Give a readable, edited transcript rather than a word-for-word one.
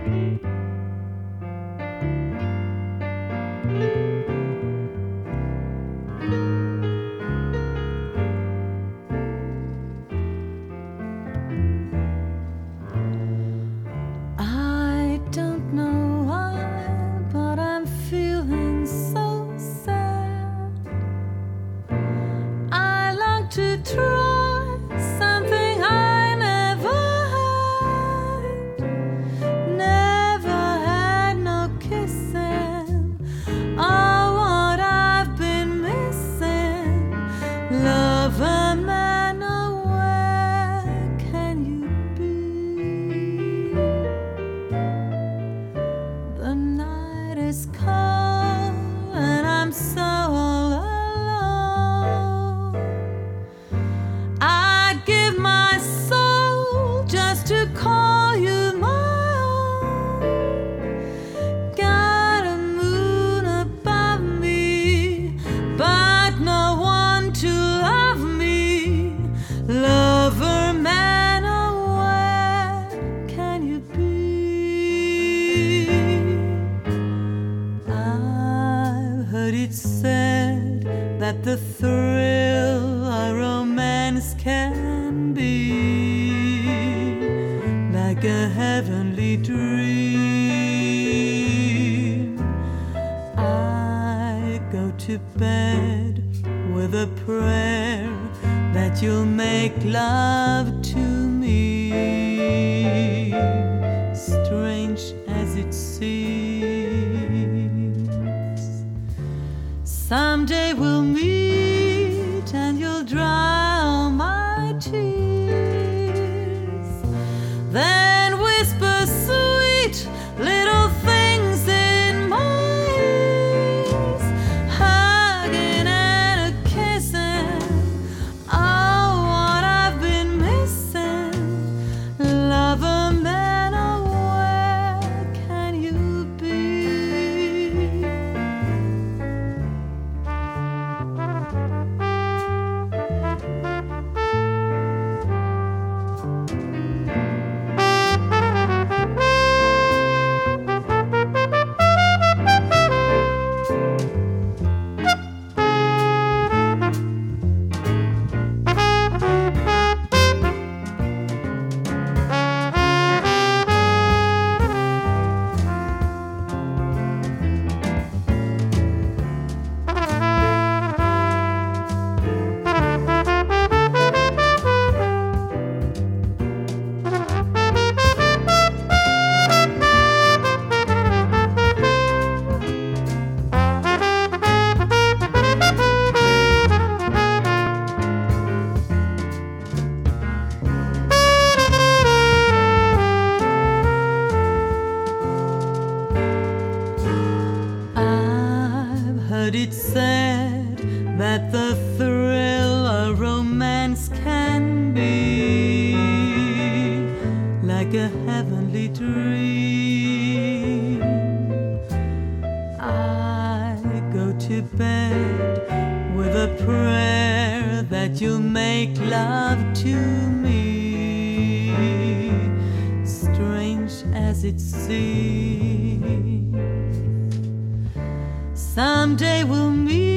To try something I never had no kissing. Oh, what I've been missing. Lover man, oh, where can you be? The night is cold and I'm so alone. To call you my own. Got a moon above me, but no one to love me. Lover man, oh, where can you be? I've heard it said that the thrill a romance can be like a heavenly dream. I go to bed with a prayer that you'll make love to me, strange as it seems. Someday we'll meet and you'll dry all my tears. Then whisper sweet little things in my ears, hugging and a kissing. Oh, what I've been missing. Lover man, oh, where can you be? It's said that the thrill a romance can be like a heavenly dream. I go to bed with a prayer that you'll make love to me, strange as it seems. Someday we'll meet